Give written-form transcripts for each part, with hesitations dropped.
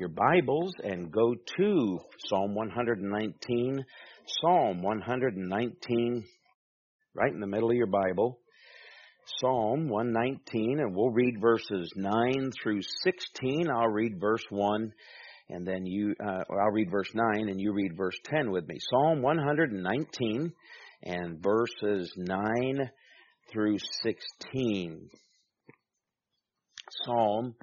your Bibles and go to Psalm 119. Psalm 119, right in the middle of your Bible. Psalm 119, and we'll read verses 9 through 16. I'll read verse 1, and then I'll read verse 9, and you read verse 10 with me. Psalm 119, and verses 9 through 16. Psalm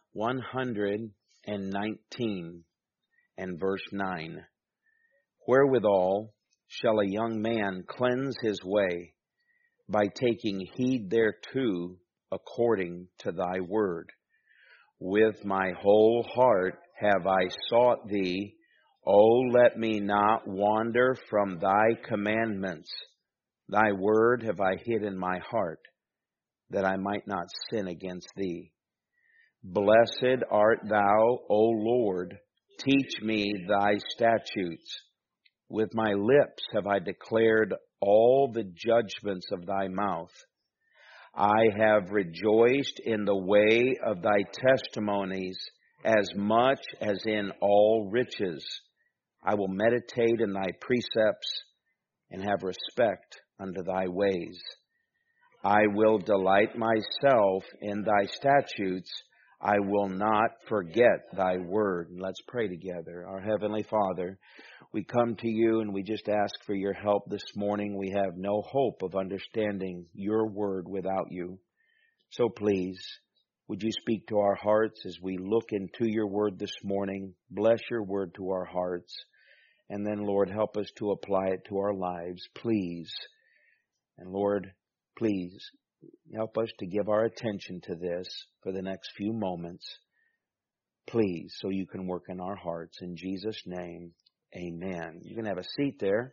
119 and verse 9. Wherewithal shall a young man cleanse his way? By taking heed thereto according to thy word. With my whole heart have I sought thee. O let me not wander from thy commandments. Thy word have I hid in my heart, that I might not sin against thee. Blessed art thou, O Lord. Teach me thy statutes. With my lips have I declared all the judgments of thy mouth. I have rejoiced in the way of thy testimonies as much as in all riches. I will meditate in thy precepts and have respect unto thy ways. I will delight myself in thy statutes. I will not forget thy word. Let's pray together. Our Heavenly Father, we come to you and we just ask for your help this morning. We have no hope of understanding your word without you. So please, would you speak to our hearts as we look into your word this morning? Bless your word to our hearts. And then, Lord, help us to apply it to our lives, please. And Lord, please help us to give our attention to this for the next few moments. Please, so you can work in our hearts. In Jesus' name, amen. You can have a seat there.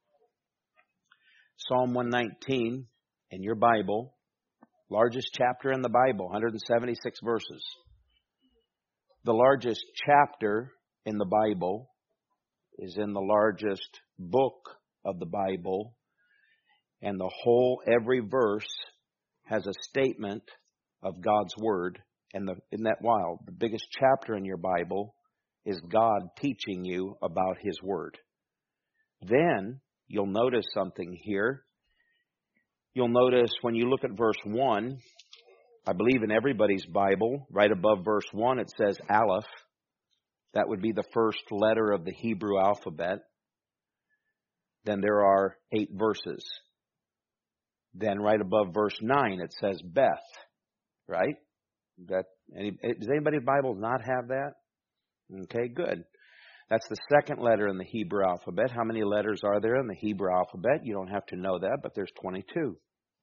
Psalm 119 in your Bible, largest chapter in the Bible, 176 verses. The largest chapter in the Bible is in the largest book of the Bible, and every verse has a statement of God's word. And isn't that wild? The biggest chapter in your Bible is God teaching you about his word. Then you'll notice something here. You'll notice when you look at verse 1, I believe in everybody's Bible, right above verse 1, it says Aleph. That would be the first letter of the Hebrew alphabet. Then there are 8 verses. Then right above verse 9, it says Beth, right? Does anybody's Bible not have that? Okay, good. That's the second letter in the Hebrew alphabet. How many letters are there in the Hebrew alphabet? You don't have to know that, but there's 22.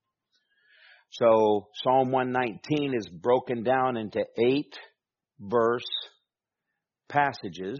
So Psalm 119 is broken down into 8 verse passages,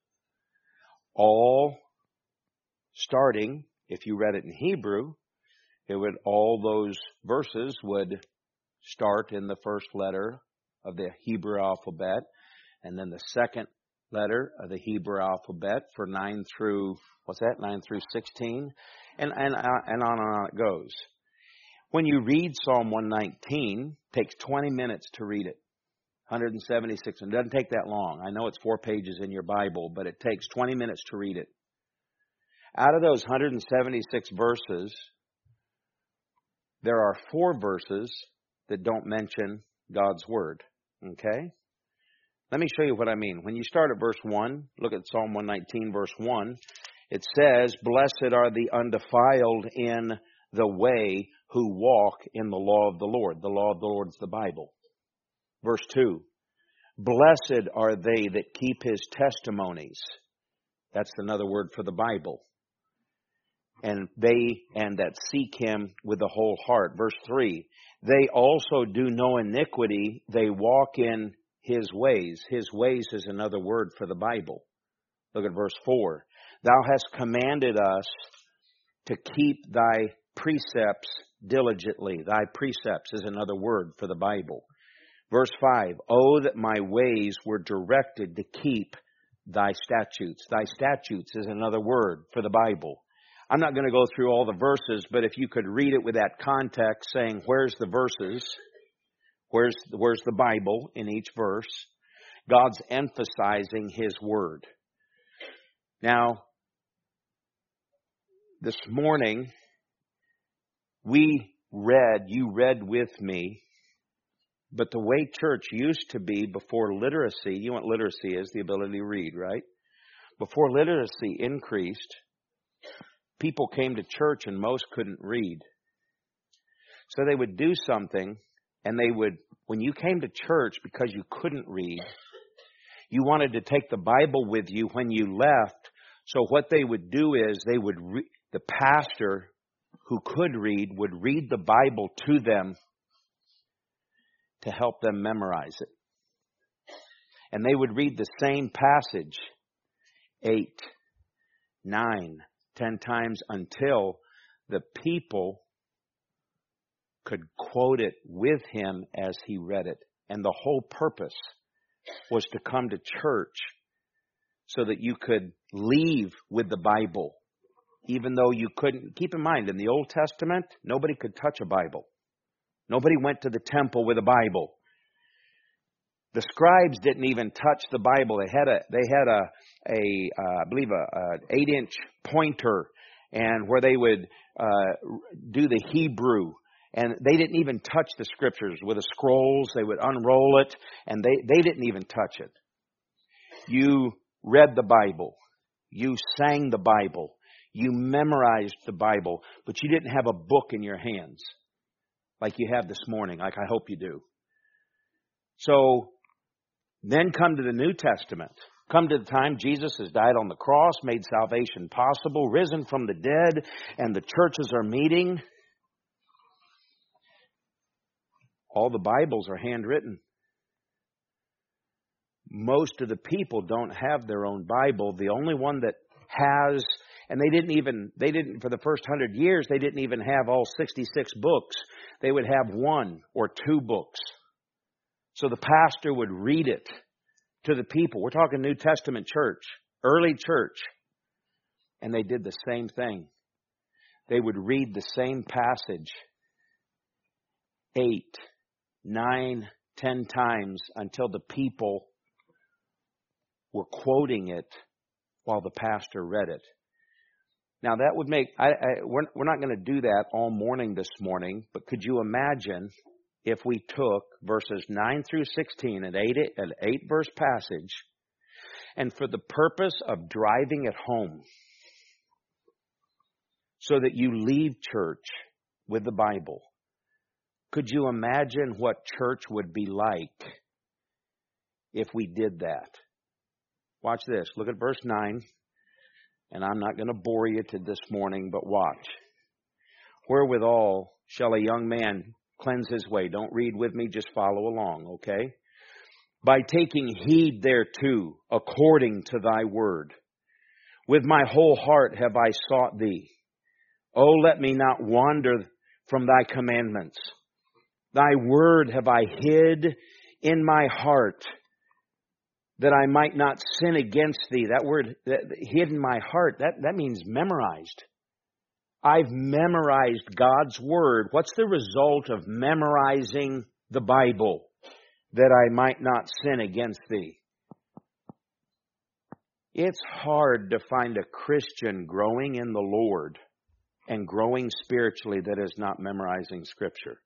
all starting, if you read it in Hebrew, all those verses would start in the first letter of the Hebrew alphabet, and then the second letter of the Hebrew alphabet for 9 through 16, and on it goes. When you read Psalm 119, it takes 20 minutes to read it. 176, and it doesn't take that long. I know it's 4 pages in your Bible, but it takes 20 minutes to read it. Out of those 176 verses, there are 4 verses that don't mention God's word. Okay? Let me show you what I mean. When you start at verse 1, look at Psalm 119, verse 1. It says, Blessed are the undefiled in the way who walk in the law of the Lord. The law of the Lord is the Bible. Verse 2, Blessed are they that keep his testimonies. That's another word for the Bible. And that seek him with the whole heart. Verse 3, They also do no iniquity, they walk in his ways. His ways is another word for the Bible. Look at verse 4. Thou hast commanded us to keep thy precepts diligently. Thy precepts is another word for the Bible. Verse 5, Oh, that my ways were directed to keep thy statutes. Thy statutes is another word for the Bible. I'm not going to go through all the verses, but if you could read it with that context, saying, where's the verses? Where's the Bible in each verse? God's emphasizing His Word. Now, this morning, you read with me, but the way church used to be before literacy, you know what literacy is, the ability to read, right? Before literacy increased, people came to church and most couldn't read. So they would do something, and when you came to church because you couldn't read, you wanted to take the Bible with you when you left. So what they would do is the pastor who could read would read the Bible to them to help them memorize it. And they would read the same passage 8, 9, 10 times until the people could quote it with him as he read it. And the whole purpose was to come to church so that you could leave with the Bible. Even though you couldn't, keep in mind, in the Old Testament, nobody could touch a Bible. Nobody went to the temple with a Bible. The scribes didn't even touch the Bible. They had I believe, an 8-inch pointer, and where they would do the Hebrew. And they didn't even touch the Scriptures with the scrolls. They would unroll it, and they didn't even touch it. You read the Bible. You sang the Bible. You memorized the Bible, but you didn't have a book in your hands like you have this morning, like I hope you do. So then come to the New Testament. Come to the time Jesus has died on the cross, made salvation possible, risen from the dead, and the churches are meeting. All the Bibles are handwritten. Most of the people don't have their own Bible. The only one that has, and they didn't for the first 100 years, they didn't even have all 66 books. They would have 1 or 2 books. So the pastor would read it to the people. We're talking New Testament church, early church. And they did the same thing. They would read the same passage 8, 9, 10 times until the people were quoting it while the pastor read it. Now that would make, we're not going to do that all morning this morning, but could you imagine if we took verses 9 through 16, an 8-verse passage, and for the purpose of driving it home, so that you leave church with the Bible, could you imagine what church would be like if we did that? Watch this. Look at verse 9. And I'm not going to bore you to this morning, but watch. Wherewithal shall a young man cleanse his way? Don't read with me, just follow along, okay? By taking heed thereto, according to thy word. With my whole heart have I sought thee. Oh, let me not wander from thy commandments. Thy word have I hid in my heart, that I might not sin against thee. That word, hid in my heart, that means memorized. I've memorized God's word. What's the result of memorizing the Bible? That I might not sin against thee. It's hard to find a Christian growing in the Lord and growing spiritually that is not memorizing Scripture.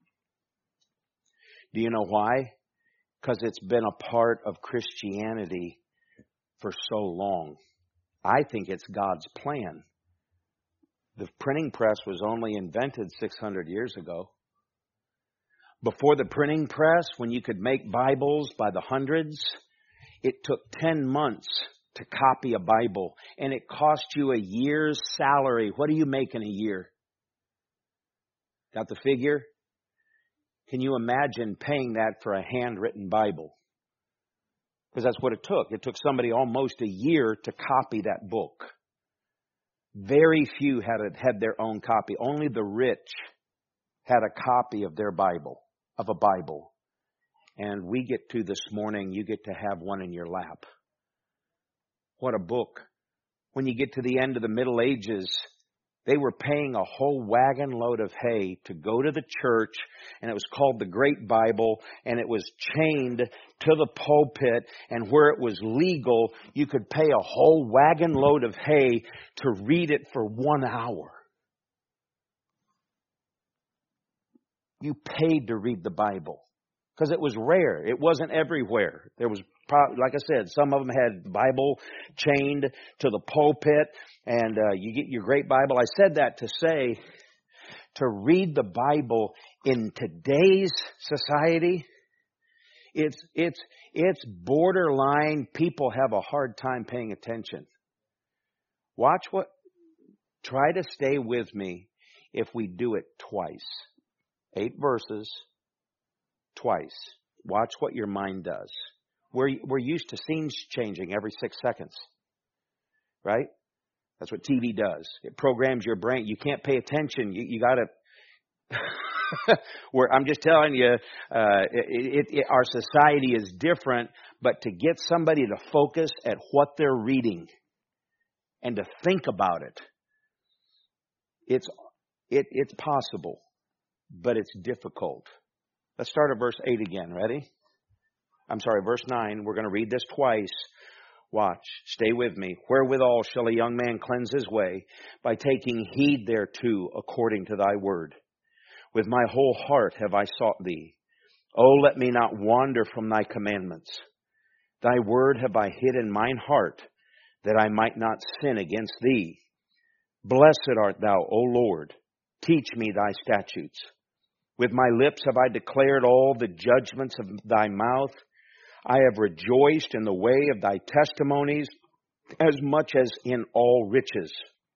Do you know why? Because it's been a part of Christianity for so long. I think it's God's plan. The printing press was only invented 600 years ago. Before the printing press, when you could make Bibles by the hundreds, it took 10 months to copy a Bible, and it cost you a year's salary. What do you make in a year? Got the figure? Can you imagine paying that for a handwritten Bible? Because that's what it took. It took somebody almost a year to copy that book. Very few had their own copy. Only the rich had a copy of their Bible, of a Bible. And we get to this morning, you get to have one in your lap. What a book. When you get to the end of the Middle Ages, They were paying a whole wagon load of hay to go to the church, and it was called the Great Bible, and it was chained to the pulpit, and where it was legal, you could pay a whole wagon load of hay to read it for 1 hour. You paid to read the Bible because it was rare. It wasn't everywhere. There was, like I said, some of them had the Bible chained to the pulpit, and you get your Great Bible. I said that to say, to read the Bible in today's society, it's borderline. People have a hard time paying attention. Try to stay with me if we do it twice. 8 verses, twice. Watch what your mind does. We're used to scenes changing every 6 seconds, right? That's what TV does. It programs your brain. You can't pay attention. You got to. I'm just telling you, our society is different. But to get somebody to focus at what they're reading and to think about it, it's possible, but it's difficult. Let's start at verse 8 again. Ready? I'm sorry, verse 9. We're going to read this twice. Watch. Stay with me. Wherewithal shall a young man cleanse his way? By taking heed thereto according to thy word. With my whole heart have I sought thee. O let me not wander from thy commandments. Thy word have I hid in mine heart, that I might not sin against thee. Blessed art thou, O Lord. Teach me thy statutes. With my lips have I declared all the judgments of thy mouth. I have rejoiced in the way of thy testimonies as much as in all riches.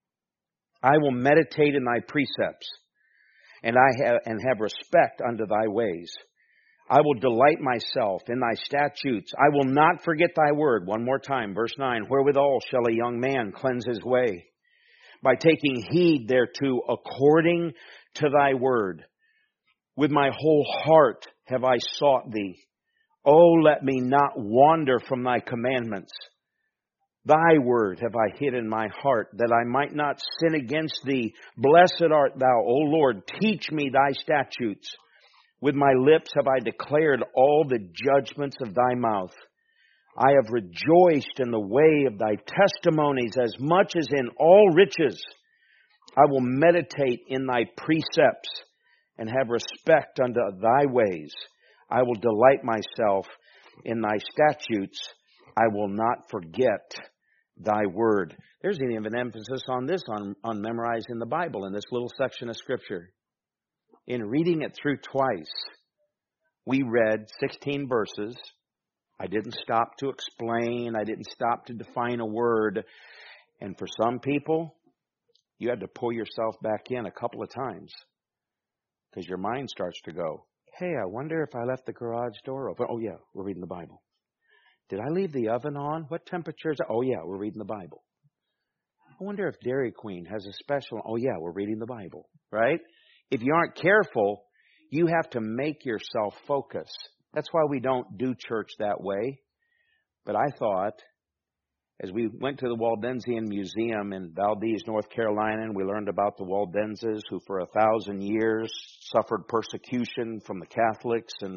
I will meditate in thy precepts, and have respect unto thy ways. I will delight myself in thy statutes. I will not forget thy word. One more time, verse 9. Wherewithal shall a young man cleanse his way? By taking heed thereto according to thy word. With my whole heart have I sought thee. O let me not wander from thy commandments. Thy word have I hid in my heart, that I might not sin against thee. Blessed art thou, O Lord. Teach me thy statutes. With my lips have I declared all the judgments of thy mouth. I have rejoiced in the way of thy testimonies as much as in all riches. I will meditate in thy precepts and have respect unto thy ways. I will delight myself in thy statutes. I will not forget thy word. There's even an emphasis on this, on memorizing the Bible in this little section of Scripture. In reading it through twice, we read 16 verses. I didn't stop to explain. I didn't stop to define a word. And for some people, you had to pull yourself back in a couple of times because your mind starts to go, hey, I wonder if I left the garage door open. Oh, yeah, we're reading the Bible. Did I leave the oven on? What temperature is it? Oh, yeah, we're reading the Bible. I wonder if Dairy Queen has a special. Oh, yeah, we're reading the Bible, right? If you aren't careful, you have to make yourself focus. That's why we don't do church that way. But I thought, as we went to the Waldensian Museum in Valdez, North Carolina, and we learned about the Waldenses who for 1,000 years suffered persecution from the Catholics and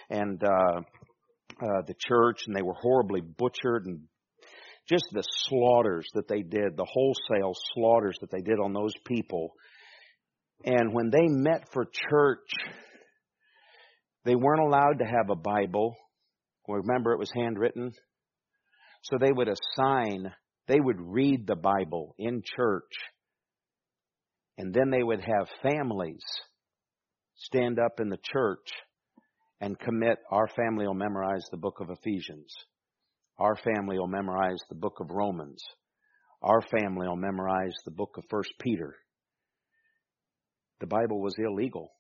the church, and they were horribly butchered, and just the slaughters that they did, the wholesale slaughters that they did on those people. And when they met for church, they weren't allowed to have a Bible. Remember, it was handwritten. So they would read the Bible in church. And then they would have families stand up in the church and commit, our family will memorize the book of Ephesians. Our family will memorize the book of Romans. Our family will memorize the book of 1 Peter. The Bible was illegal.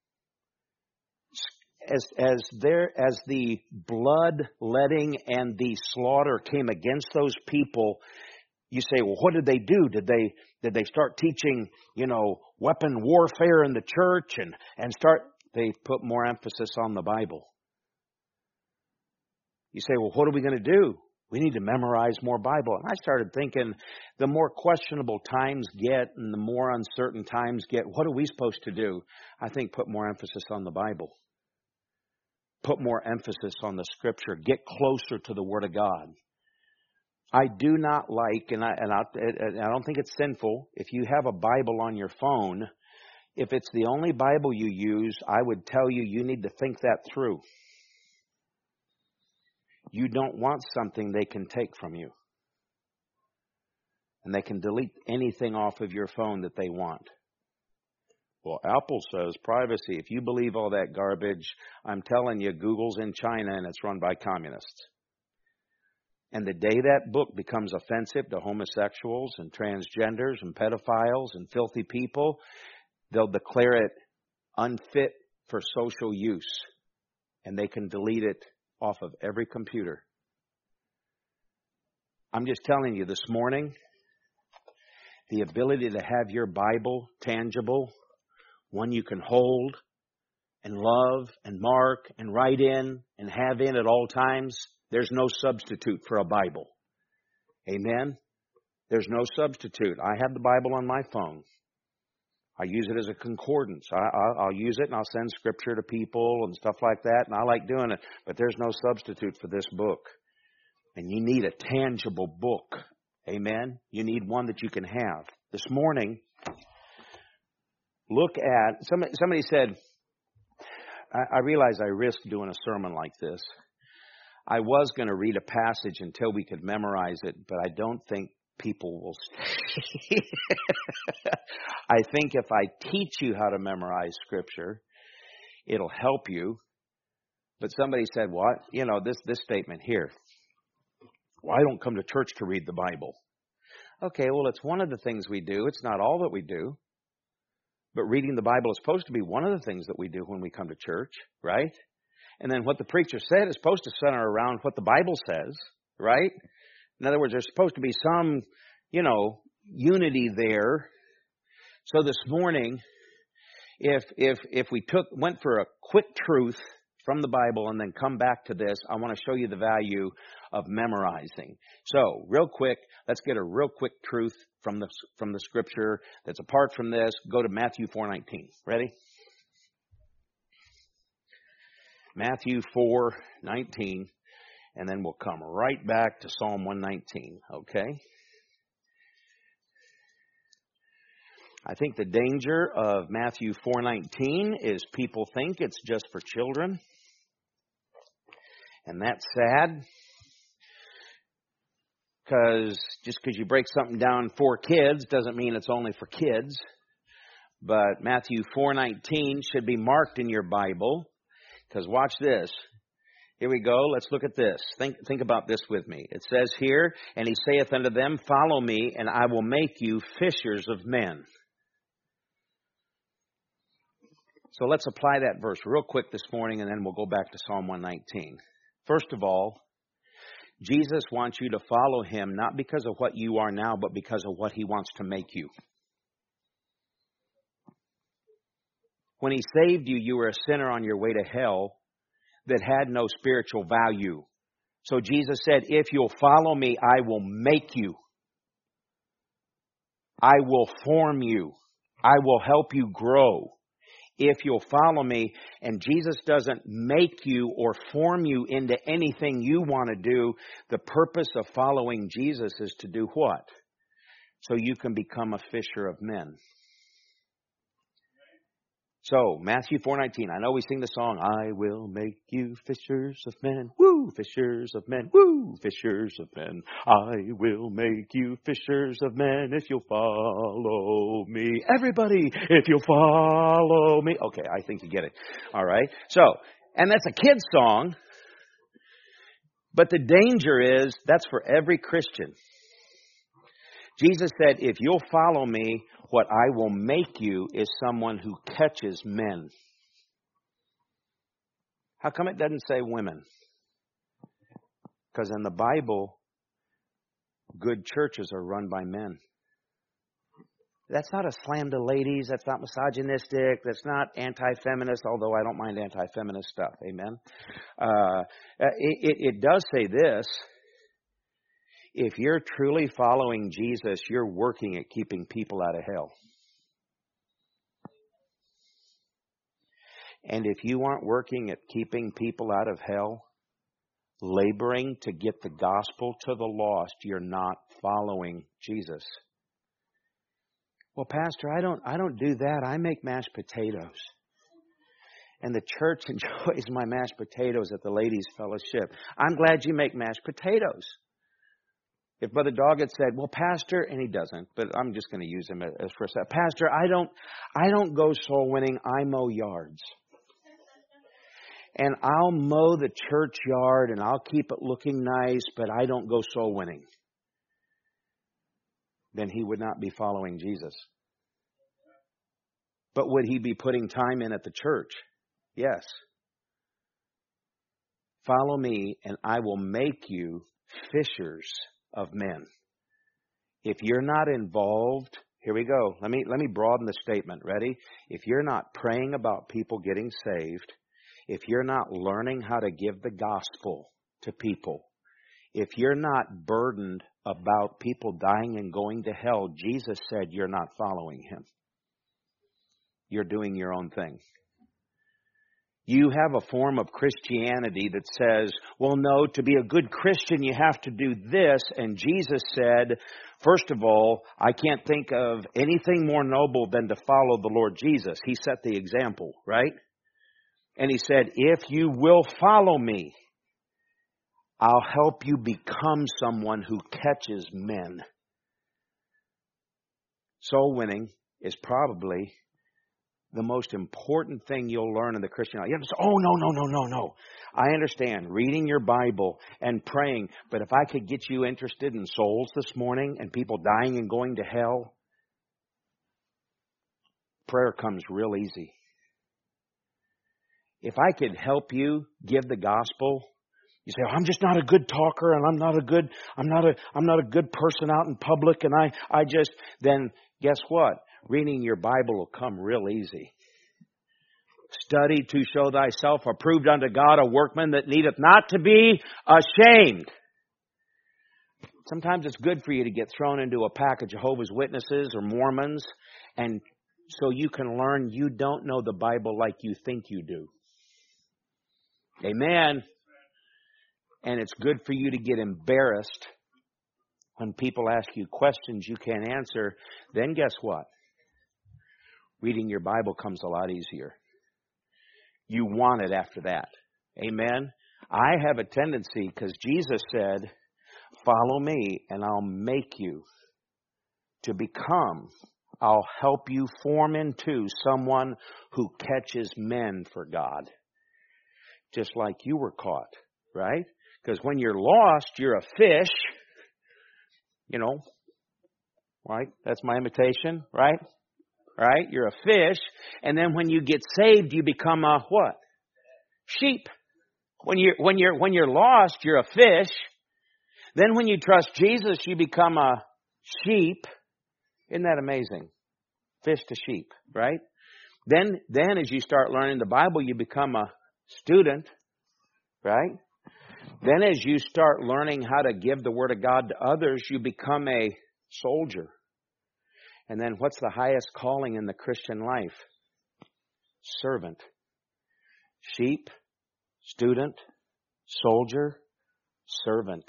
As the bloodletting and the slaughter came against those people, you say, well, what did they do? Did they start teaching, weapon warfare in the church and they put more emphasis on the Bible. You say, well, what are we going to do? We need to memorize more Bible. And I started thinking, the more questionable times get and the more uncertain times get, what are we supposed to do? I think put more emphasis on the Bible. Put more emphasis on the Scripture. Get closer to the Word of God. I do not like, and I don't think it's sinful, if you have a Bible on your phone, if it's the only Bible you use, I would tell you, you need to think that through. You don't want something they can take from you. And they can delete anything off of your phone that they want. Well, Apple says privacy. If you believe all that garbage, I'm telling you, Google's in China and it's run by communists. And the day that book becomes offensive to homosexuals and transgenders and pedophiles and filthy people, they'll declare it unfit for social use. And they can delete it off of every computer. I'm just telling you this morning, the ability to have your Bible tangible, one you can hold and love and mark and write in and have in at all times, there's no substitute for a Bible. Amen? There's no substitute. I have the Bible on my phone. I use it as a concordance. I'll use it and I'll send Scripture to people and stuff like that, and I like doing it. But there's no substitute for this book. And you need a tangible book. Amen? You need one that you can have. This morning, look at, somebody said, I realize I risked doing a sermon like this. I was going to read a passage until we could memorize it, but I don't think people will stay. I think if I teach you how to memorize Scripture, it'll help you. But somebody said, what? You know, this statement here. Well, I don't come to church to read the Bible. Okay, well, it's one of the things we do. It's not all that we do. But reading the Bible is supposed to be one of the things that we do when we come to church, right? And then what the preacher said is supposed to center around what the Bible says, right? In other words, there's supposed to be some, unity there. So this morning, if we went for a quick truth from the Bible and then come back to this, I want to show you the value of memorizing. So, real quick, let's get a real quick truth from the Scripture that's apart from this. Go to Matthew 4:19. Ready? Matthew 4:19, and then we'll come right back to Psalm 119, okay? I think the danger of Matthew 4:19 is people think it's just for children. And that's sad. Just because you break something down for kids doesn't mean it's only for kids. But Matthew 4:19 should be marked in your Bible. Because watch this. Here we go. Let's look at this. Think about this with me. It says here, and he saith unto them, follow me, and I will make you fishers of men. So let's apply that verse real quick this morning, and then we'll go back to Psalm 119. First of all, Jesus wants you to follow him, not because of what you are now, but because of what he wants to make you. When he saved you, you were a sinner on your way to hell that had no spiritual value. So Jesus said, if you'll follow me, I will make you. I will form you. I will help you grow. If you'll follow me, and Jesus doesn't make you or form you into anything you want to do. The purpose of following Jesus is to do what? So you can become a fisher of men. So, Matthew 4:19. I know we sing the song, I will make you fishers of men. Woo! Fishers of men. Woo! Fishers of men. I will make you fishers of men if you'll follow me. Everybody, if you'll follow me. Okay, I think you get it. All right. So, and that's a kid's song. But the danger is, that's for every Christian. Jesus said, if you'll follow me, what I will make you is someone who catches men. How come it doesn't say women? Because in the Bible, good churches are run by men. That's not a slam to ladies. That's not misogynistic. That's not anti-feminist, although I don't mind anti-feminist stuff. Amen? It does say this. If you're truly following Jesus, you're working at keeping people out of hell. And if you aren't working at keeping people out of hell, laboring to get the gospel to the lost, you're not following Jesus. Well, Pastor, I don't do that. I make mashed potatoes. And the church enjoys my mashed potatoes at the ladies' fellowship. I'm glad you make mashed potatoes. If Brother Doggett said, well, Pastor, and he doesn't, but I'm just going to use him as for a second. Pastor, I don't go soul winning. I mow yards. And I'll mow the church yard and I'll keep it looking nice, but I don't go soul winning. Then he would not be following Jesus. But would he be putting time in at the church? Yes. Follow me and I will make you fishers of men. If you're not involved, here we go. Let me broaden the statement. Ready? If you're not praying about people getting saved, if you're not learning how to give the gospel to people, if you're not burdened about people dying and going to hell, Jesus said you're not following him. You're doing your own thing. You have a form of Christianity that says, well, no, to be a good Christian, you have to do this. And Jesus said, first of all, I can't think of anything more noble than to follow the Lord Jesus. He set the example, right? And he said, if you will follow me, I'll help you become someone who catches men. Soul winning is probably the most important thing you'll learn in the Christian life. You have to say, oh, no. I understand reading your Bible and praying, but if I could get you interested in souls this morning and people dying and going to hell, prayer comes real easy. If I could help you give the gospel, you say, oh, I'm just not a good talker and I'm not a good person out in public and then guess what? Reading your Bible will come real easy. Study to show thyself approved unto God, a workman that needeth not to be ashamed. Sometimes it's good for you to get thrown into a pack of Jehovah's Witnesses or Mormons, and so you can learn you don't know the Bible like you think you do. Amen. And it's good for you to get embarrassed when people ask you questions you can't answer. Then guess what? Reading your Bible comes a lot easier. You want it after that. Amen? I have a tendency, because Jesus said, follow me and I'll make you to become, I'll help you form into someone who catches men for God. Just like you were caught, right? Because when you're lost, you're a fish. You know, right? That's my imitation, right? Right? You're a fish. And then when you get saved, you become a what? Sheep. When you're lost, you're a fish. Then when you trust Jesus, you become a sheep. Isn't that amazing? Fish to sheep, right? Then as you start learning the Bible, you become a student, right? Then as you start learning how to give the Word of God to others, you become a soldier. And then what's the highest calling in the Christian life? Servant. Sheep, student, soldier, servant.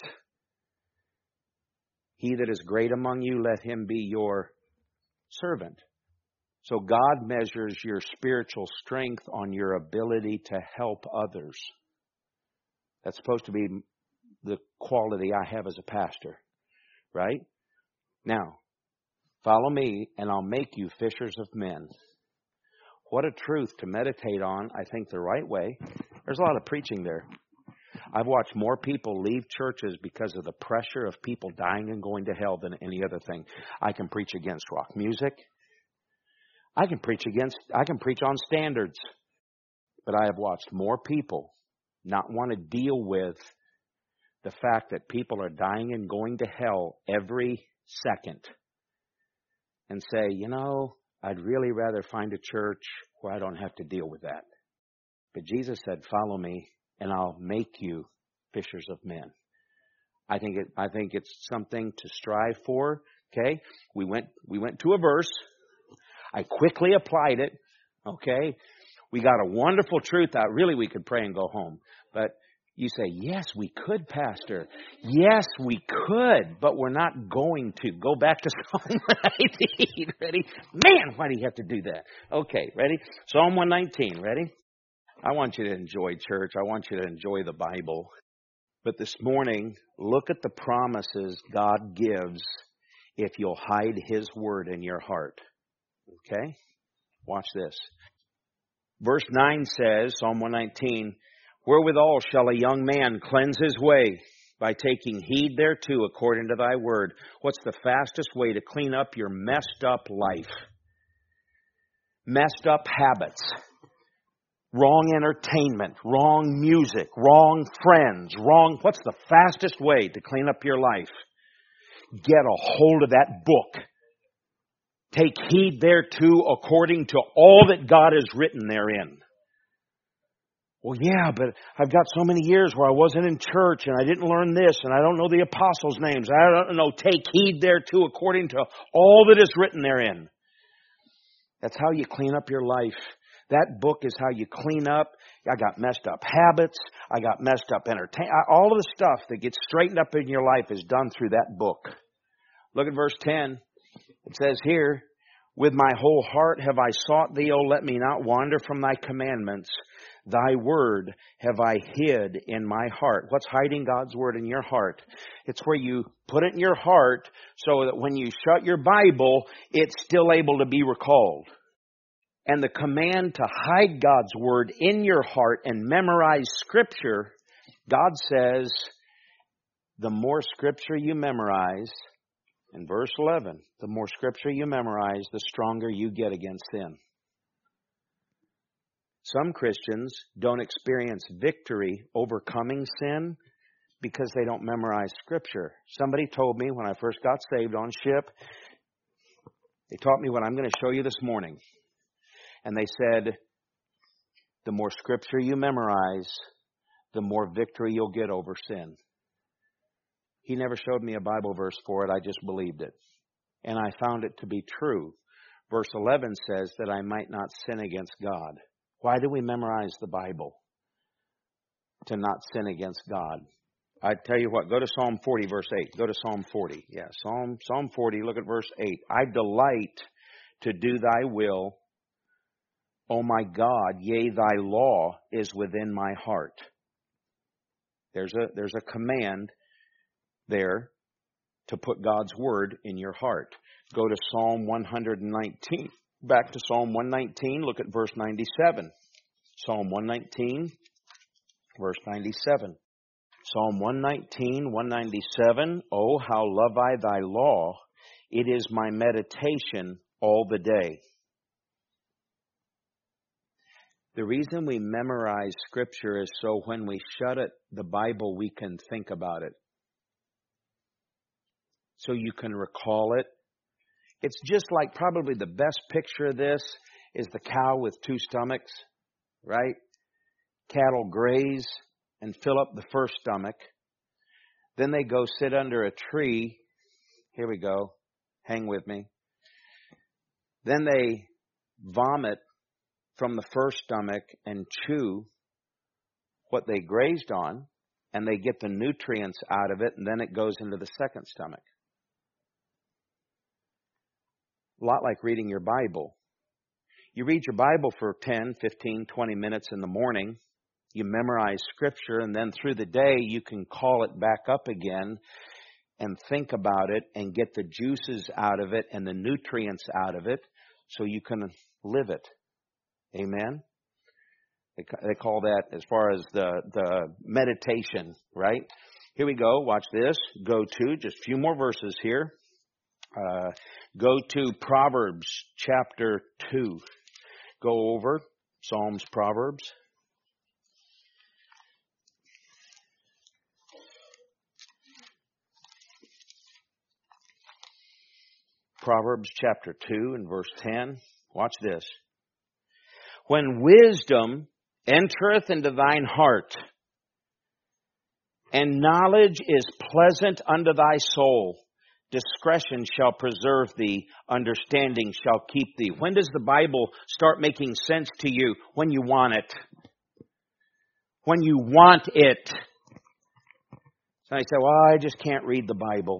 He that is great among you, let him be your servant. So God measures your spiritual strength on your ability to help others. That's supposed to be the quality I have as a pastor, right? Now, follow me and I'll make you fishers of men. What a truth to meditate on, I think, the right way. There's a lot of preaching there. I've watched more people leave churches because of the pressure of people dying and going to hell than any other thing. I can preach against rock music. I can preach on standards. But I have watched more people not want to deal with the fact that people are dying and going to hell every second and say, you know, I'd really rather find a church where I don't have to deal with that. But Jesus said, follow me and I'll make you fishers of men. I think it's something to strive for. Okay? We went to a verse. I quickly applied it. Okay? We got a wonderful truth out. Really, we could pray and go home. But you say, yes, we could, Pastor. Yes, we could, but we're not going to. Go back to Psalm 119. Ready? Man, why do you have to do that? Okay, ready? Psalm 119. Ready? I want you to enjoy church. I want you to enjoy the Bible. But this morning, look at the promises God gives if you'll hide His Word in your heart. Okay? Watch this. Verse 9 says, Psalm 119, wherewithal shall a young man cleanse his way? By taking heed thereto according to thy word. What's the fastest way to clean up your messed up life? Messed up habits. Wrong entertainment. Wrong music. Wrong friends. What's the fastest way to clean up your life? Get a hold of that book. Take heed thereto according to all that God has written therein. Well, yeah, but I've got so many years where I wasn't in church and I didn't learn this and I don't know the apostles' names. I don't know. Take heed thereto according to all that is written therein. That's how you clean up your life. That book is how you clean up. I got messed up habits. I got messed up entertainment. All of the stuff that gets straightened up in your life is done through that book. Look at verse 10. It says here, with my whole heart have I sought thee, O let me not wander from thy commandments. Thy word have I hid in my heart. What's hiding God's word in your heart? It's where you put it in your heart so that when you shut your Bible, it's still able to be recalled. And the command to hide God's word in your heart and memorize Scripture, God says, the more Scripture you memorize, in verse 11, the more Scripture you memorize, the stronger you get against sin. Some Christians don't experience victory overcoming sin because they don't memorize Scripture. Somebody told me when I first got saved on ship, they taught me what I'm going to show you this morning. And they said, the more Scripture you memorize, the more victory you'll get over sin. He never showed me a Bible verse for it. I just believed it. And I found it to be true. Verse 11 says that I might not sin against God. Why do we memorize the Bible? To not sin against God. I tell you what, go to Psalm 40, verse 8. Go to Psalm 40. Yeah, Psalm 40, look at verse 8. I delight to do thy will, O my God, yea, thy law is within my heart. There's a command there to put God's word in your heart. Go to Psalm 119. Back to Psalm 119, look at verse 97. Psalm 119, verse 97. Psalm 119, 197. Oh, how love I thy law. It is my meditation all the day. The reason we memorize Scripture is so when we shut it, the Bible, we can think about it. So you can recall it. It's just like probably the best picture of this is the cow with two stomachs, right? Cattle graze and fill up the first stomach. Then they go sit under a tree. Here we go. Hang with me. Then they vomit from the first stomach and chew what they grazed on, and they get the nutrients out of it, and then it goes into the second stomach. A lot like reading your Bible. You read your Bible for 10, 15, 20 minutes in the morning. You memorize Scripture, and then through the day you can call it back up again and think about it and get the juices out of it and the nutrients out of it so you can live it. Amen? They call that as far as the meditation, right? Here we go. Watch this. Go to just a few more verses here. Go to Proverbs chapter 2. Go over Psalms, Proverbs. Proverbs chapter 2 and verse 10. Watch this. When wisdom entereth into thine heart, And knowledge is pleasant unto thy soul. Discretion shall preserve thee. Understanding shall keep thee. When does the Bible start making sense to you? When you want it. When you want it. So I say, well, I just can't read the Bible.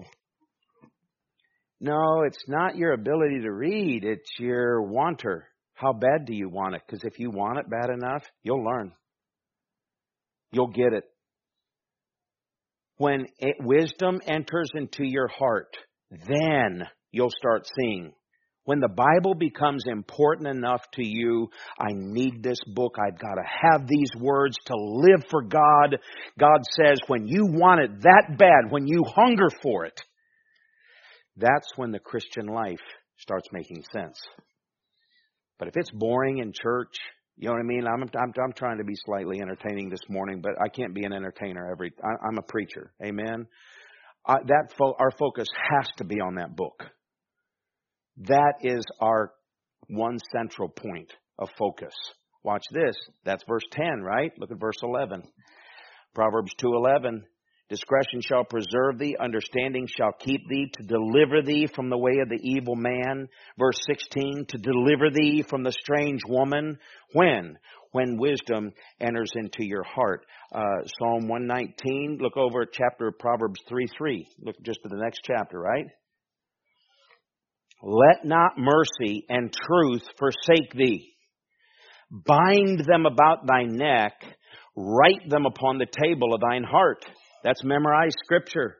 No, it's not your ability to read. It's your wanter. How bad do you want it? Because if you want it bad enough, you'll learn. You'll get it. When wisdom enters into your heart, then you'll start seeing. When the Bible becomes important enough to you, I need this book. I've got to have these words to live for God. God says, when you want it that bad, when you hunger for it, that's when the Christian life starts making sense. But if it's boring in church, you know what I mean? I'm trying to be slightly entertaining this morning, but I can't be an entertainer I'm a preacher. Amen? Our focus has to be on that book. That is our one central point of focus. Watch this. That's verse 10, right? Look at verse 11. Proverbs 2:11. Discretion shall preserve thee, understanding shall keep thee, to deliver thee from the way of the evil man. Verse 16, to deliver thee from the strange woman. When? When wisdom enters into your heart. Psalm 119, look over at chapter of Proverbs 3:3. Look just at the next chapter, right? Let not mercy and truth forsake thee. Bind them about thy neck, write them upon the table of thine heart. That's memorized Scripture.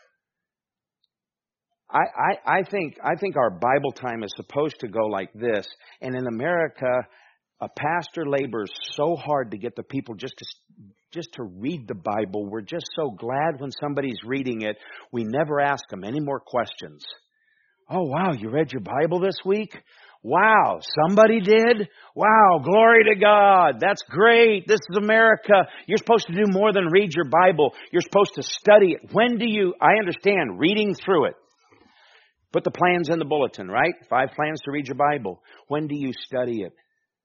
I think our Bible time is supposed to go like this. And in America, a pastor labors so hard to get the people just to read the Bible. We're just so glad when somebody's reading it. We never ask them any more questions. Oh, wow, you read your Bible this week? Wow, somebody did? Wow, glory to God. That's great. This is America. You're supposed to do more than read your Bible. You're supposed to study it. I understand reading through it. Put the plans in the bulletin, right? 5 plans to read your Bible. When do you study it?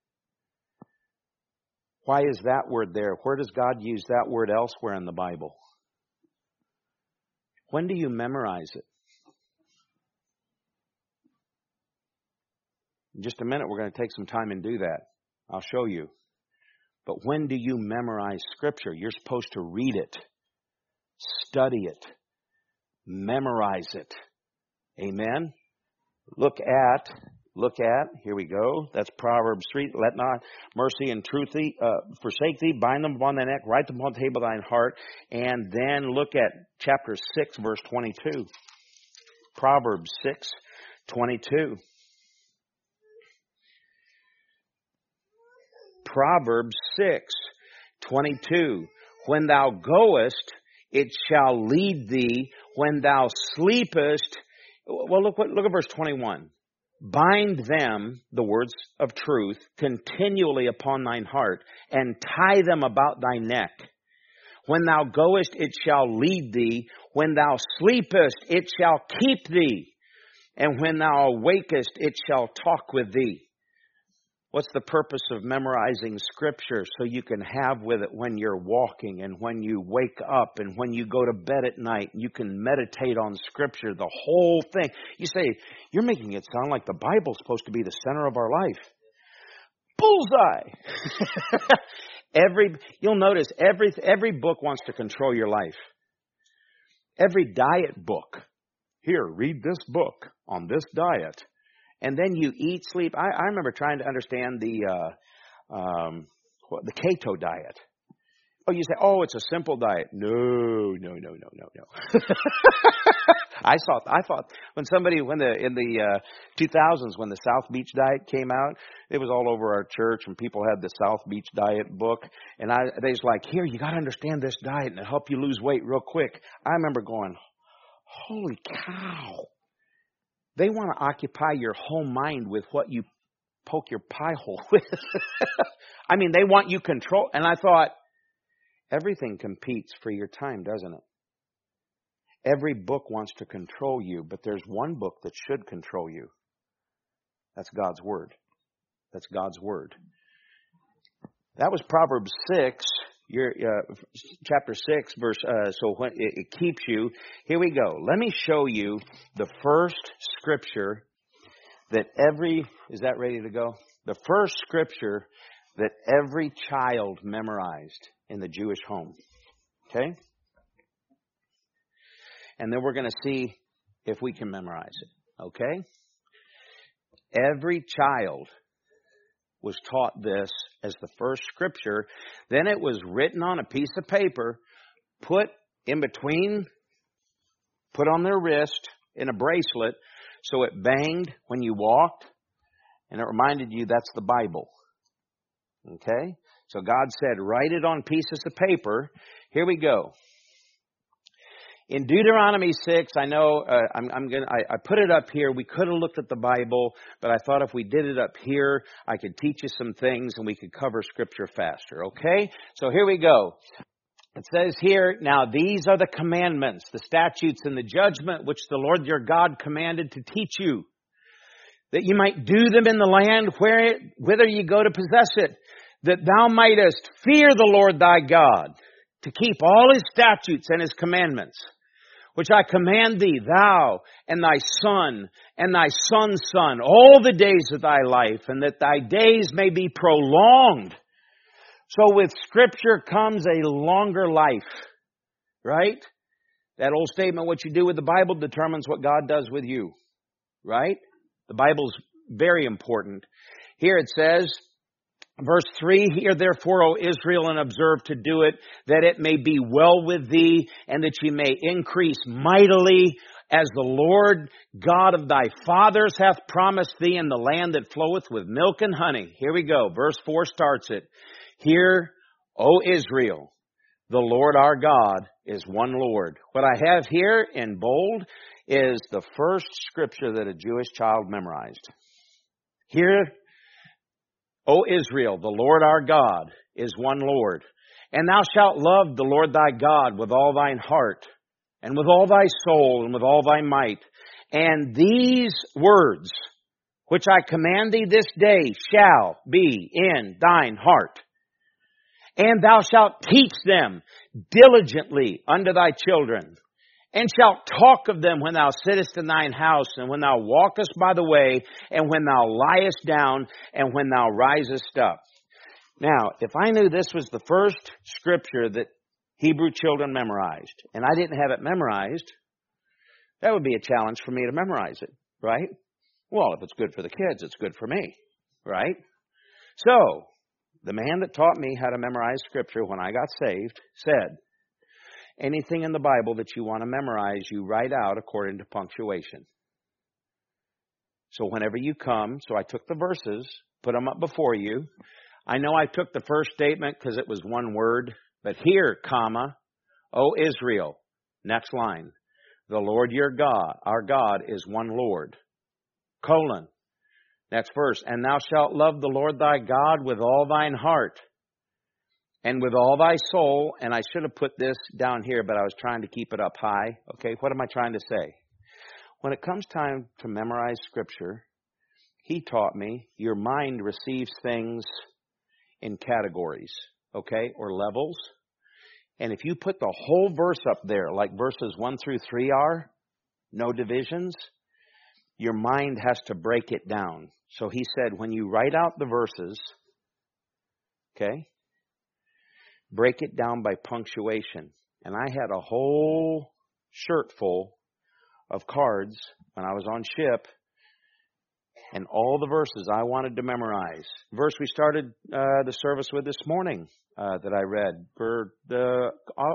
Why is that word there? Where does God use that word elsewhere in the Bible? When do you memorize it? In just a minute, we're going to take some time and do that. I'll show you. But when do you memorize Scripture? You're supposed to read it, study it, memorize it. Amen? Look at, here we go. That's Proverbs 3. Let not mercy and truth forsake thee. Bind them upon thy neck. Write them upon the table of thine heart. And then look at chapter 6, verse 22. Proverbs 6:22. Proverbs 6:22. When thou goest, it shall lead thee. When thou sleepest, well, look at verse 21. Bind them, the words of truth, continually upon thine heart, and tie them about thy neck. When thou goest, it shall lead thee. When thou sleepest, it shall keep thee. And when thou awakest, it shall talk with thee. What's the purpose of memorizing Scripture? So you can have with it when you're walking and when you wake up and when you go to bed at night. You can meditate on Scripture, the whole thing. You say, you're making it sound like the Bible's supposed to be the center of our life. Bullseye! You'll notice every book wants to control your life. Every diet book. Here, read this book on this diet. And then you eat, sleep. I remember trying to understand the keto diet. Oh, you say, oh, it's a simple diet. No. I thought when in the 2000s when the South Beach diet came out, it was all over our church and people had the South Beach diet book. And they was like, here, you got to understand this diet and it'll help you lose weight real quick. I remember going, holy cow. They want to occupy your whole mind with what you poke your pie hole with. I mean, they want you control. And I thought, everything competes for your time, doesn't it? Every book wants to control you, but there's one book that should control you. That's God's Word. That's God's Word. That was Proverbs 6. chapter 6, verse, so when it keeps you. Here we go. Let me show you the first scripture that is that ready to go? The first scripture that every child memorized in the Jewish home. Okay? And then we're going to see if we can memorize it. Okay? Every child was taught this as the first scripture. Then it was written on a piece of paper, put in between, put on their wrist in a bracelet, so it banged when you walked, and it reminded you that's the Bible. Okay? So God said, write it on pieces of paper. Here we go. In Deuteronomy 6, I know I put it up here. We could have looked at the Bible, but I thought if we did it up here, I could teach you some things and we could cover Scripture faster. Okay? So here we go. It says here, now these are the commandments, the statutes, and the judgment which the Lord your God commanded to teach you, that you might do them in the land whither you go to possess it, that thou mightest fear the Lord thy God, to keep all His statutes and His commandments, which I command thee, thou and thy son and thy son's son, all the days of thy life, and that thy days may be prolonged. So with Scripture comes a longer life, right? That old statement, what you do with the Bible determines what God does with you, right? The Bible's very important. Here it says, verse 3, hear therefore, O Israel, and observe to do it, that it may be well with thee, and that ye may increase mightily, as the Lord God of thy fathers hath promised thee in the land that floweth with milk and honey. Here we go. Verse 4 starts it. Hear, O Israel, the Lord our God is one Lord. What I have here in bold is the first scripture that a Jewish child memorized. Hear, O Israel, the Lord our God is one Lord. And thou shalt love the Lord thy God with all thine heart, and with all thy soul, and with all thy might. And these words, which I command thee this day, shall be in thine heart. And thou shalt teach them diligently unto thy children, and shalt talk of them when thou sittest in thine house, and when thou walkest by the way, and when thou liest down, and when thou risest up. Now, if I knew this was the first scripture that Hebrew children memorized, and I didn't have it memorized, that would be a challenge for me to memorize it, right? Well, if it's good for the kids, it's good for me, right? So, the man that taught me how to memorize Scripture when I got saved said, anything in the Bible that you want to memorize, you write out according to punctuation. So whenever you come, so I took the verses, put them up before you. I know I took the first statement because it was one word, but here, comma, O Israel, next line, the Lord your God, our God is one Lord, colon. Next verse, and thou shalt love the Lord thy God with all thine heart and with all thy soul. And I should have put this down here, but I was trying to keep it up high. Okay, what am I trying to say? When it comes time to memorize Scripture, he taught me your mind receives things in categories, okay, or levels. And if you put the whole verse up there, like verses 1 through 3 are, no divisions, your mind has to break it down. So he said, when you write out the verses, okay, break it down by punctuation. And I had a whole shirt full of cards when I was on ship, and all the verses I wanted to memorize. Verse we started the service with this morning that I read for the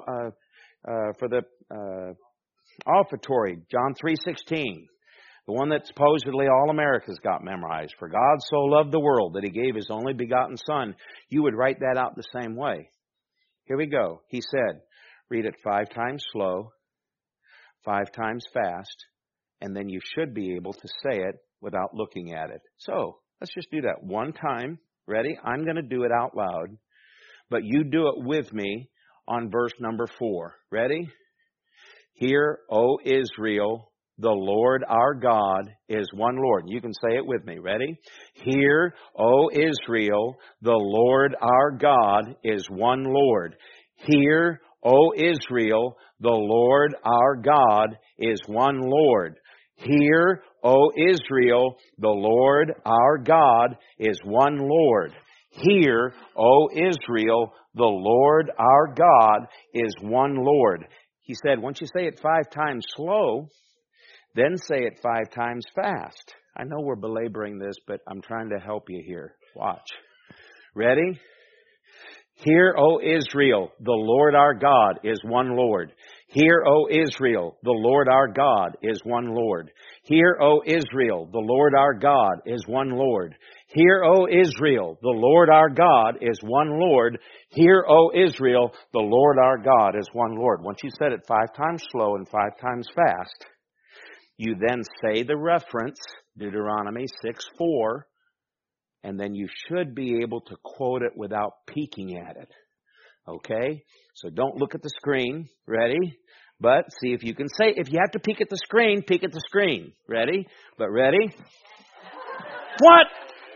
offertory, John 3:16. The one that supposedly all America's got memorized. For God so loved the world that He gave His only begotten Son. You would write that out the same way. Here we go. He said, read it 5 times slow, 5 times fast, and then you should be able to say it without looking at it. So, let's just do that one time. Ready? I'm going to do it out loud, but you do it with me on verse number 4. Ready? Hear, O Israel, the Lord our God is one Lord. You can say it with me. Ready? Hear, O Israel, the Lord our God is one Lord. Hear, O Israel, the Lord our God is one Lord. Hear, O Israel, the Lord our God is one Lord. Hear, O Israel, the Lord our God is one Lord. He said, once you say it 5 times slow, then say it 5 times fast. I know we're belaboring this, but I'm trying to help you here. Watch. Ready? Hear, O Israel, the Lord our God is one Lord. Hear, O Israel, the Lord our God is one Lord. Hear, O Israel, the Lord our God is one Lord. Hear, O Israel, the Lord our God is one Lord. Hear, O Israel, the Lord our God is one Lord. Once you said it 5 times slow and 5 times fast, you then say the reference, Deuteronomy 6:4, and then you should be able to quote it without peeking at it. Okay? So don't look at the screen. Ready? But see if you can say, if you have to peek at the screen, peek at the screen. Ready? But ready? What?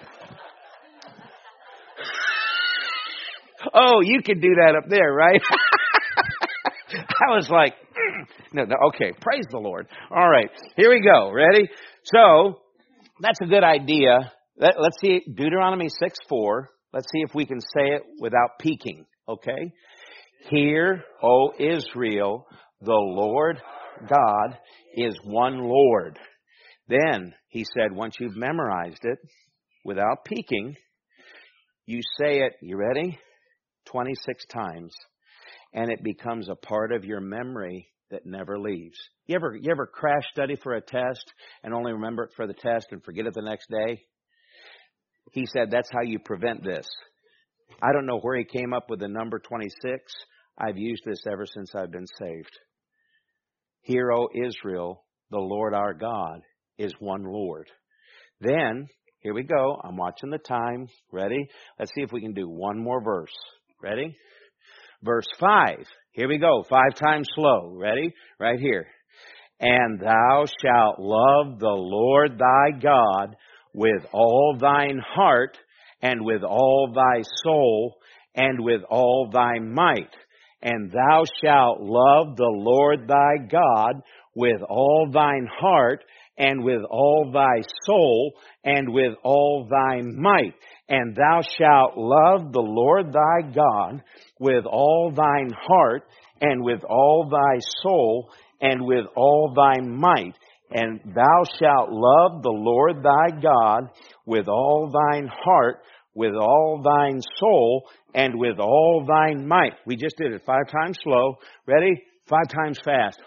Oh, you could do that up there, right? I was like, no, okay, praise the Lord. All right, here we go. Ready? So, that's a good idea. Let's see, Deuteronomy 6:4. Let's see if we can say it without peeking, okay? Hear, O Israel, the Lord God is one Lord. Then, he said, once you've memorized it, without peeking, you say it, you ready? 26 times. And it becomes a part of your memory that never leaves. You ever crash study for a test and only remember it for the test and forget it the next day? He said that's how you prevent this. I don't know where he came up with the number 26. I've used this ever since I've been saved. Hear, O Israel, the Lord our God is one Lord. Then, here we go. I'm watching the time. Ready? Let's see if we can do one more verse. Ready? Verse 5. Here we go. 5 times slow. Ready? Right here. And thou shalt love the Lord thy God with all thine heart and with all thy soul and with all thy might. And thou shalt love the Lord thy God with all thine heart and with all thy soul and with all thy might. And thou shalt love the Lord thy God with all thine heart and with all thy soul and with all thy might. And thou shalt love the Lord thy God with all thine heart, with all thine soul, and with all thine might. We just did it 5 times slow. Ready? 5 times fast.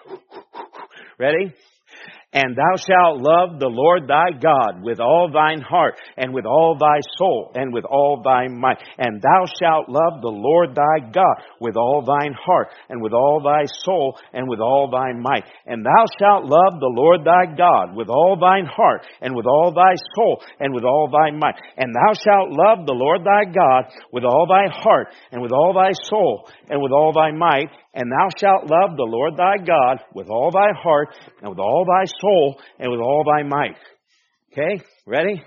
Ready? And thou shalt love the Lord thy God with all thine heart, and with all thy soul, and with all thy might. And thou shalt love the Lord thy God with all thine heart, and with all thy soul, and with all thy might. And thou shalt love the Lord thy God with all thine heart, and with all thy soul, and with all thy might. And thou shalt love the Lord thy God with all thy heart, and with all thy soul, and with all thy might. And thou shalt love the Lord thy God with all thy heart, and with all thy soul, and with all thy might. Okay, ready?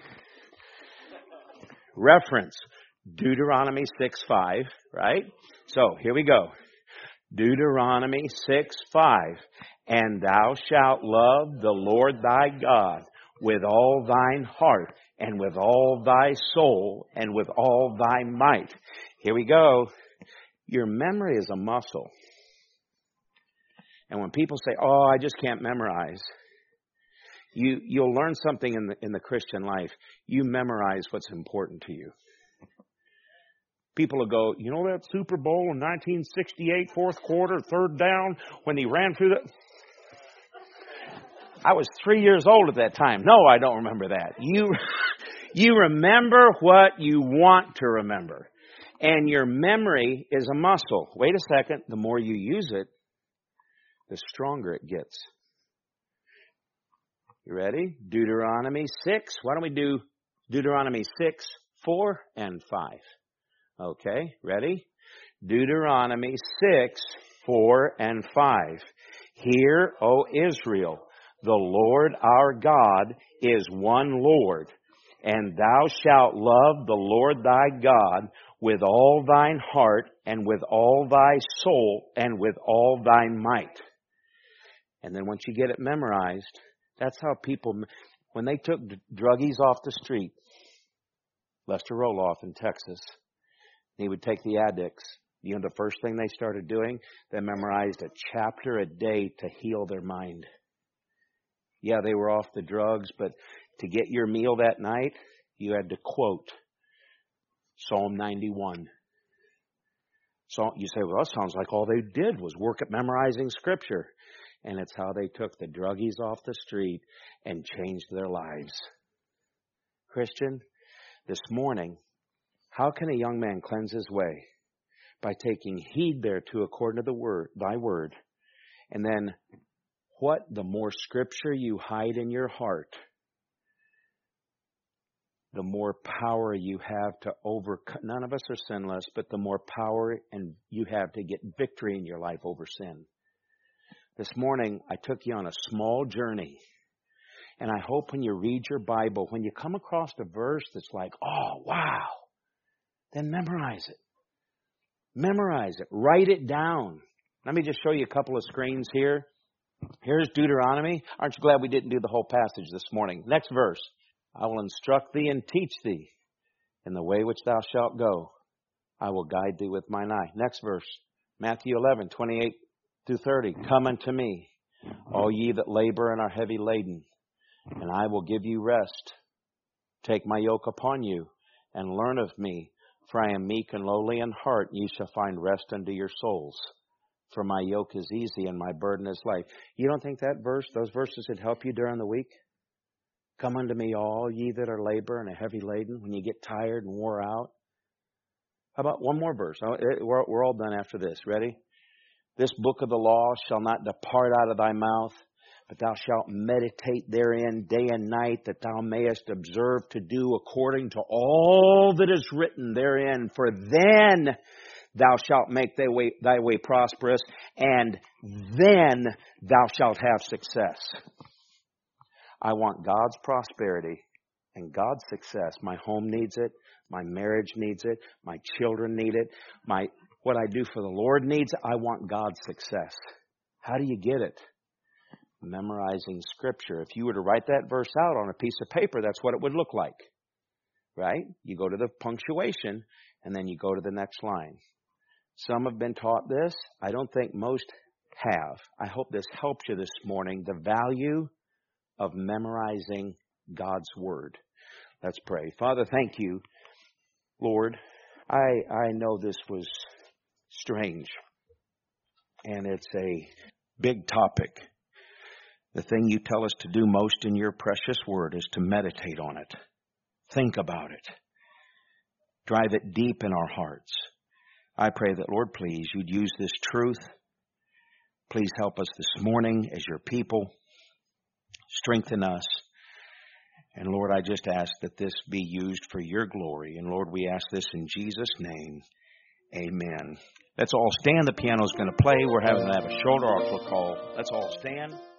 Reference, Deuteronomy 6:5, right? So, here we go. Deuteronomy 6:5. And thou shalt love the Lord thy God with all thine heart, and with all thy soul, and with all thy might. Here we go. Your memory is a muscle. And when people say, oh, I just can't memorize, you'll learn something in the Christian life. You memorize what's important to you. People will go, you know that Super Bowl in 1968, fourth quarter, third down, when he ran through the... I was 3 years old at that time. No, I don't remember that. You remember what you want to remember. And your memory is a muscle. Wait a second. The more you use it, the stronger it gets. You ready? Deuteronomy 6. Why don't we do Deuteronomy 6, 4, and 5? Okay, ready? Deuteronomy 6, 4, and 5. Hear, O Israel, The Lord our God is one Lord, and thou shalt love the Lord thy God with all thine heart, and with all thy soul, and with all thy might. And then once you get it memorized, that's how people, when they took druggies off the street, Lester Roloff in Texas, he would take the addicts. You know, the first thing they started doing, they memorized a chapter a day to heal their mind. Yeah, they were off the drugs, but to get your meal that night, you had to quote Psalm 91. So you say, well, that sounds like all they did was work at memorizing Scripture. And it's how they took the druggies off the street and changed their lives. Christian, this morning, how can a young man cleanse his way? By taking heed thereto according to the word, thy word. And then what? The more Scripture you hide in your heart, the more power you have to overcome. None of us are sinless, but the more power and you have to get victory in your life over sin. This morning, I took you on a small journey. And I hope when you read your Bible, when you come across a verse that's like, oh, wow, then memorize it. Memorize it. Write it down. Let me just show you a couple of screens here. Here's Deuteronomy. Aren't you glad we didn't do the whole passage this morning? Next verse. I will instruct thee and teach thee in the way which thou shalt go. I will guide thee with mine eye. Next verse. Matthew 11, 28 through 30. Come unto me, all ye that labor and are heavy laden, and I will give you rest. Take my yoke upon you, and learn of me, for I am meek and lowly in heart, and ye shall find rest unto your souls. For my yoke is easy and my burden is light. You don't think those verses would help you during the week? Come unto me, all ye that are labor and are heavy laden, when you get tired and wore out. How about one more verse? We're all done after this. Ready? This book of the law shall not depart out of thy mouth, but thou shalt meditate therein day and night, that thou mayest observe to do according to all that is written therein. For then thou shalt make thy way prosperous, and then thou shalt have success. I want God's prosperity and God's success. My home needs it. My marriage needs it. My children need it. What I do for the Lord needs it. I want God's success. How do you get it? Memorizing Scripture. If you were to write that verse out on a piece of paper, that's what it would look like. Right? You go to the punctuation, and then you go to the next line. Some have been taught this. I don't think most have. I hope this helps you this morning. The value of memorizing God's Word. Let's pray. Father, thank you, Lord. I know this was strange, and it's a big topic. The thing you tell us to do most in your precious Word is to meditate on it. Think about it. Drive it deep in our hearts. I pray that, Lord, please, you'd use this truth. Please help us this morning as your people. Strengthen us. And, Lord, I just ask that this be used for your glory. And, Lord, we ask this in Jesus' name. Amen. Let's all stand. The piano's going to play. We're having to have a shoulder altar call. Let's all stand.